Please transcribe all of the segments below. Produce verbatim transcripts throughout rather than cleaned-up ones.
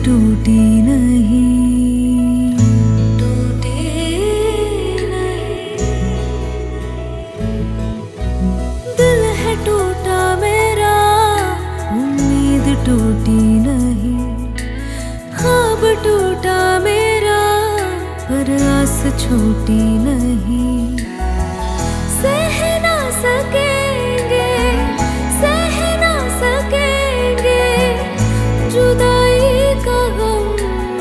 टूटी नहीं, टूटी नहीं। दिल है टूटा मेरा, उम्मीद टूटी नहीं। ख्वाब टूटा मेरा, पर आस छूटी नहीं। सह ना सकेंगे, सह ना सकेंगे जुदाई का गम।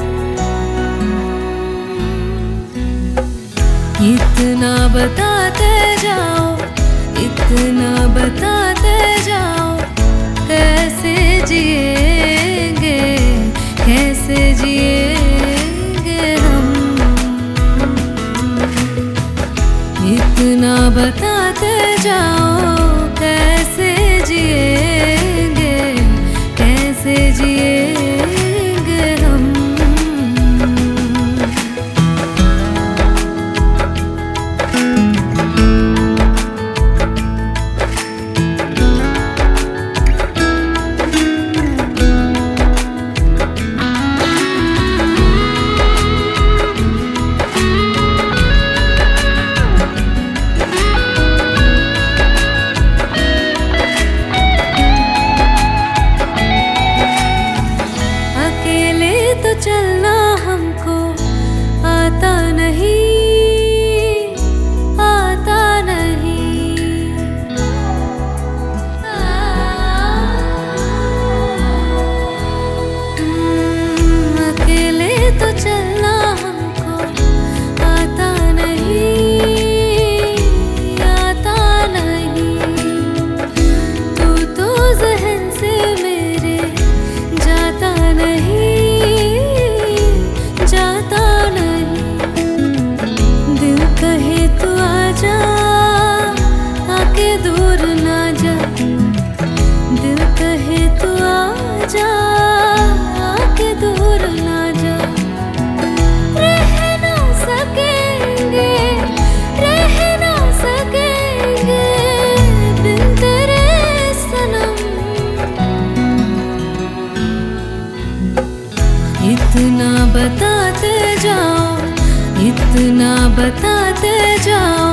इतना बताते जाओ, इतना बताते जाओ, कैसे जिएंगे, कैसे जिएंगे हम। इतना बताते जाओ, कैसे जिएंगे, कैसे जिएंगे हम। चलना हमको आता नहीं, आता नहीं। अकेले तो चलना हमको आता नहीं, आता नहीं। तू तो ज़हन से मेरे जाता नहीं, जाता नहीं। दिल कहे तू आजा, आके दूर ना जा। दिल कहे तू आजा, आके दूर ना जा। रह ना सकेंगे, रह ना सकेंगे बिन तेरे सनम। इतना बताते जाओ, इतना बताते जाओ,